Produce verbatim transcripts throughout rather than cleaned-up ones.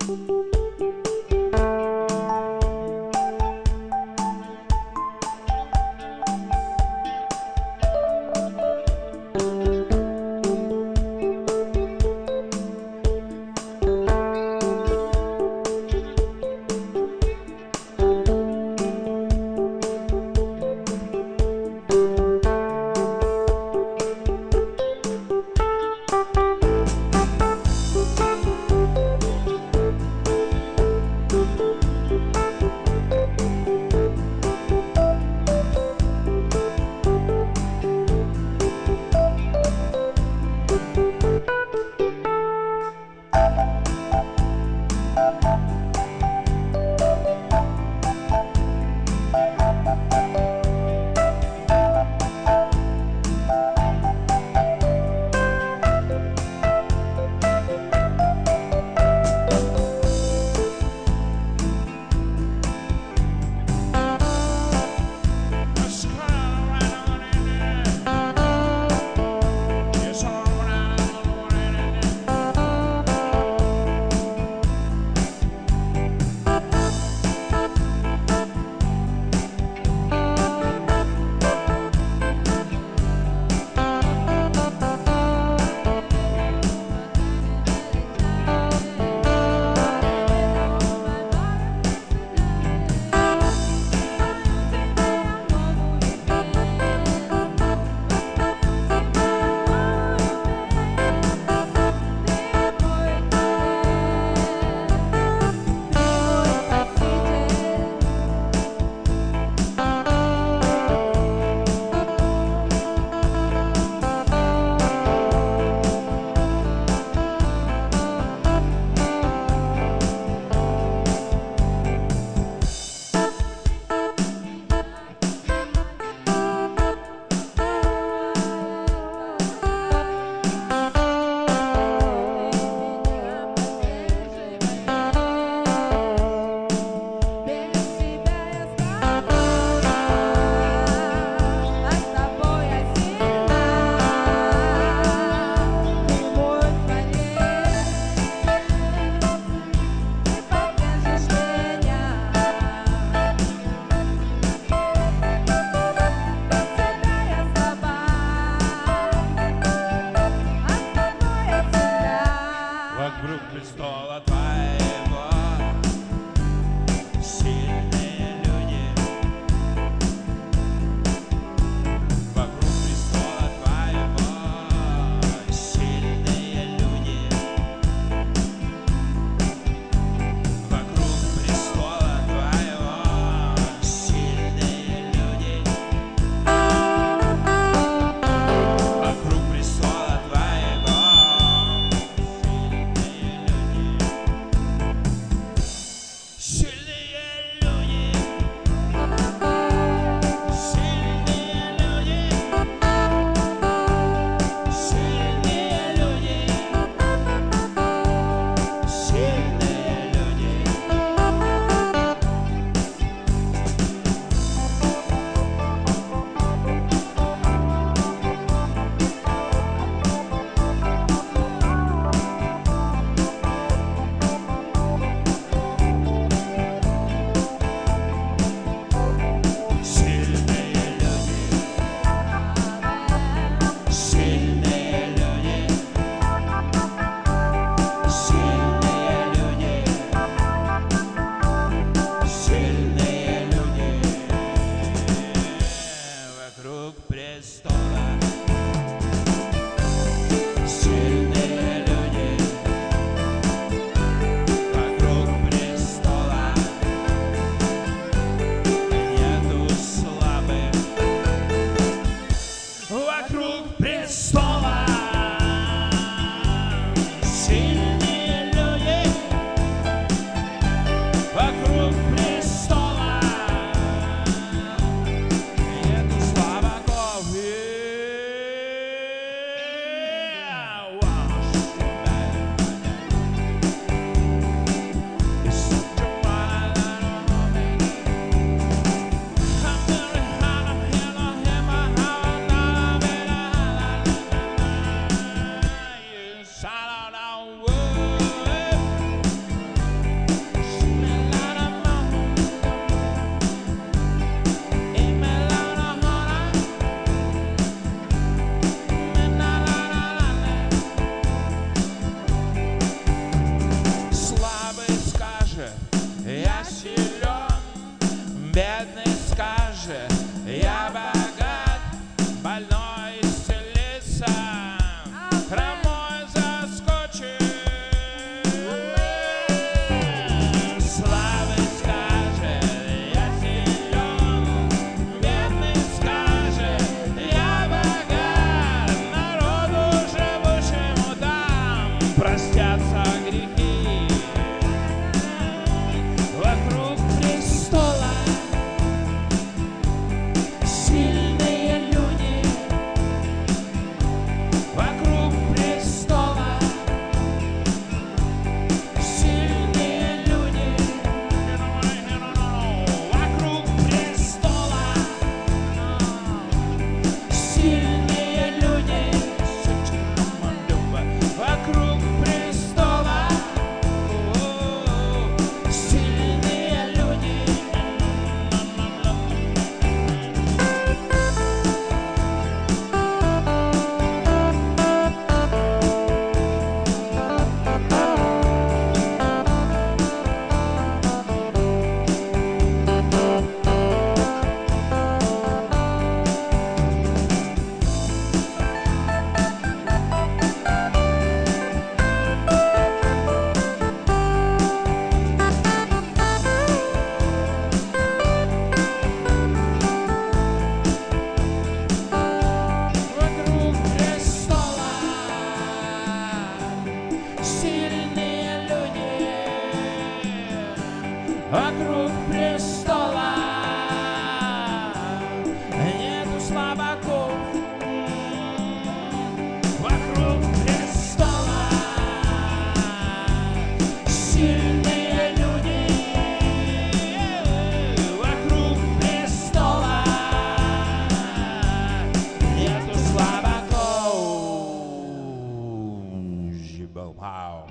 Сильные вокруг престола нету слабаков. Вокруг престола сильные люди. Вокруг престола нету слабаков. Жибал-пау.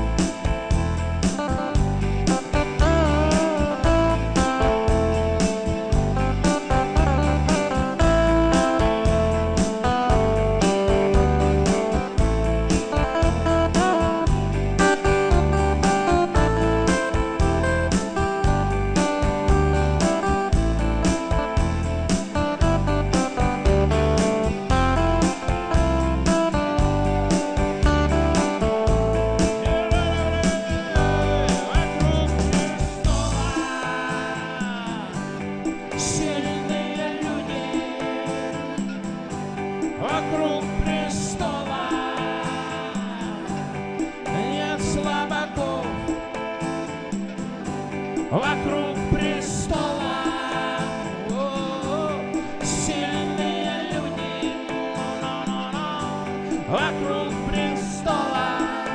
Вокруг престола нет слабаков. Вокруг престола о, сильные люди. Вокруг престола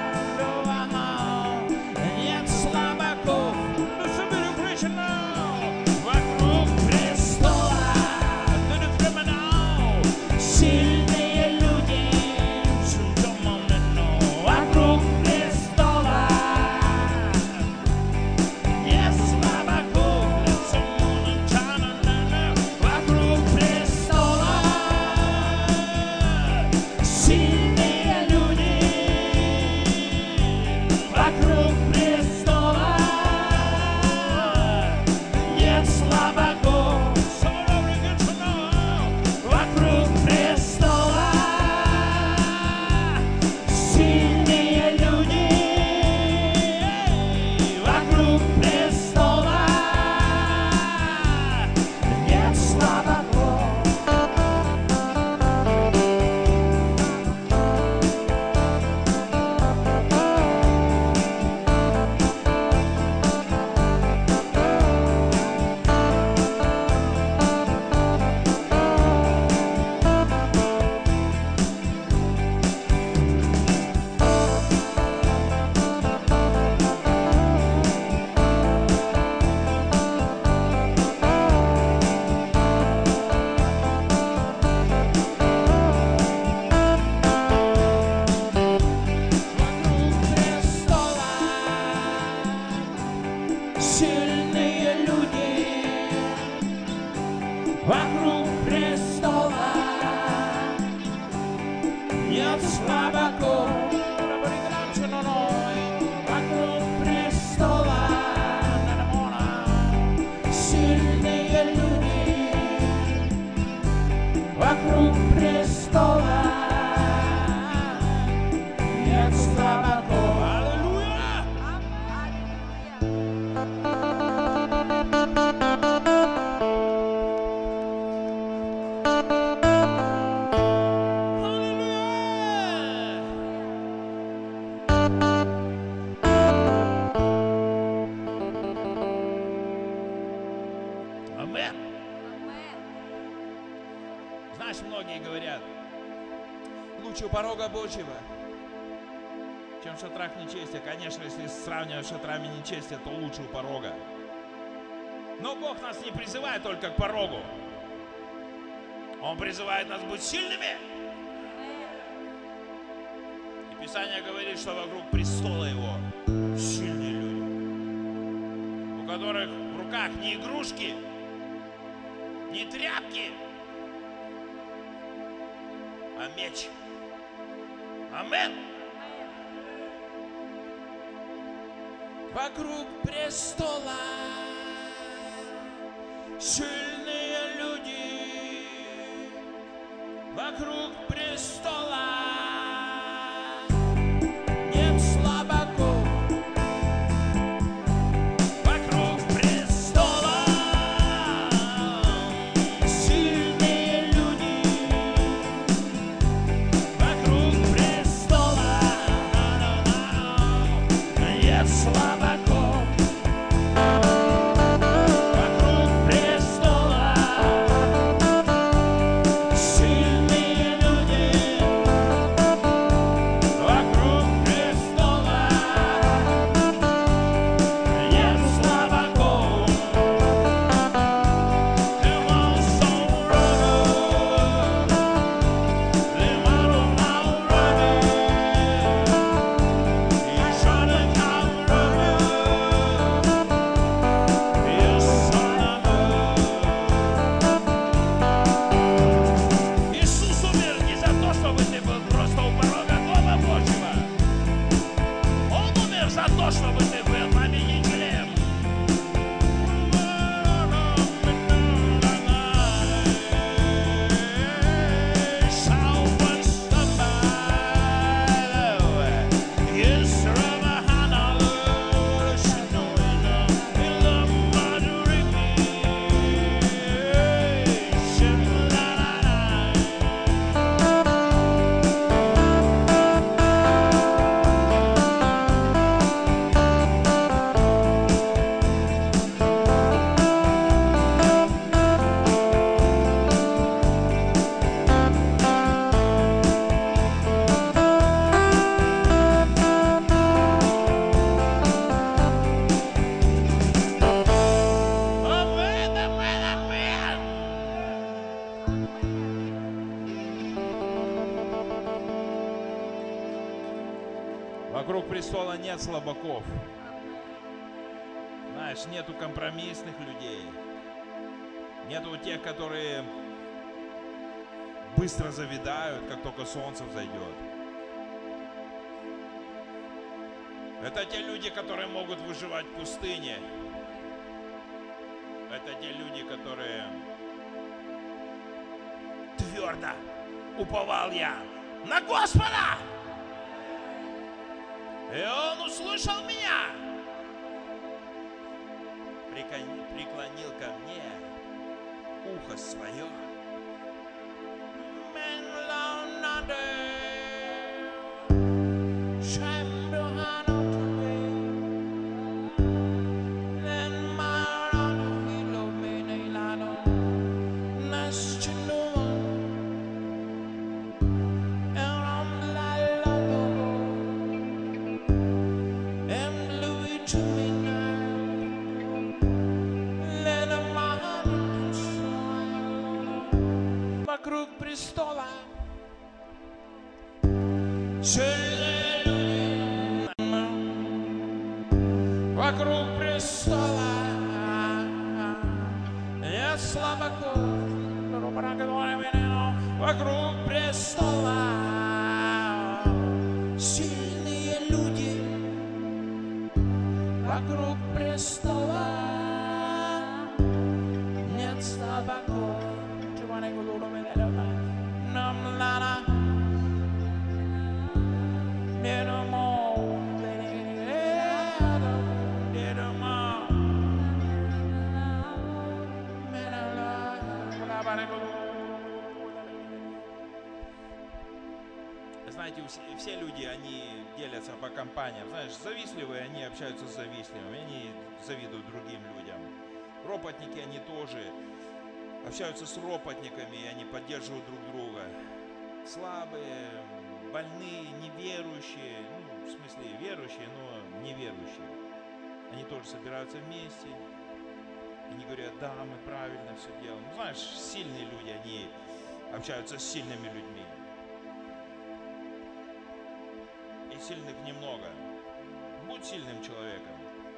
нет слабаков. Вокруг престола сильные люди. Вокруг престола нет слабаков. Вокруг престола сильные люди. Вокруг престола нет слабаков. Вокруг престола сильные люди. Вокруг престола нет слабаков. Сильные люди. Вокруг престола нет слабаков. Вокруг престола сильные люди. Вокруг престола нет слабаков. Аллилуйя! Амен. Знаешь, многие говорят, лучше у порога Божьего, чем в шатрах нечестия. Конечно, если сравнивать с шатрами нечестия, то лучше у порога. Но Бог нас не призывает только к порогу. Он призывает нас быть сильными. И Писание говорит, что вокруг престола Его сильные люди, у которых в руках не игрушки, не тряпки, а меч. Амен. Вокруг престола сильные люди. Вокруг престола нет слабаков. Вокруг престола сильные люди. Вокруг престола нет слабаков. за то, чтобы ты был победителем. Вокруг престола нет слабаков. Знаешь, нету компромиссных людей. Нету тех, которые быстро завидают, как только солнце взойдет. Это те люди, которые могут выживать в пустыне. Это те люди, которые твердо уповал я на Господа. И Он услышал меня, преклонил ко мне ухо свое. Вокруг престола сильные люди, вокруг престола нет слабаков, вокруг престола сильные люди, вокруг престола нет слабаков. Знаете, все люди, они делятся по компаниям. Знаешь, завистливые, они общаются с завистливыми, они завидуют другим людям. Ропотники, они тоже общаются с ропотниками, и они поддерживают друг друга. Слабые, больные, неверующие, ну, в смысле верующие, но неверующие. Они тоже собираются вместе. Они говорят, да, мы правильно все делаем. Ну, знаешь, сильные люди, они общаются с сильными людьми. И сильных немного. Будь сильным человеком.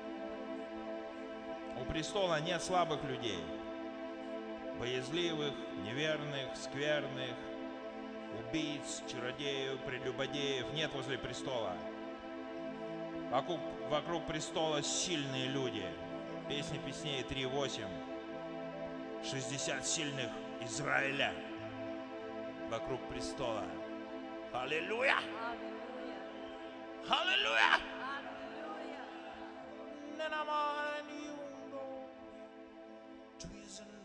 У престола нет слабых людей. Боязливых, неверных, скверных, убийц, чародеев, прелюбодеев нет возле престола. Вокруг, вокруг престола сильные люди. Песни песней три восемь. шестьдесят сильных Израиля вокруг престола. Аллилуйя! Аллилуйя! Аллилуйя!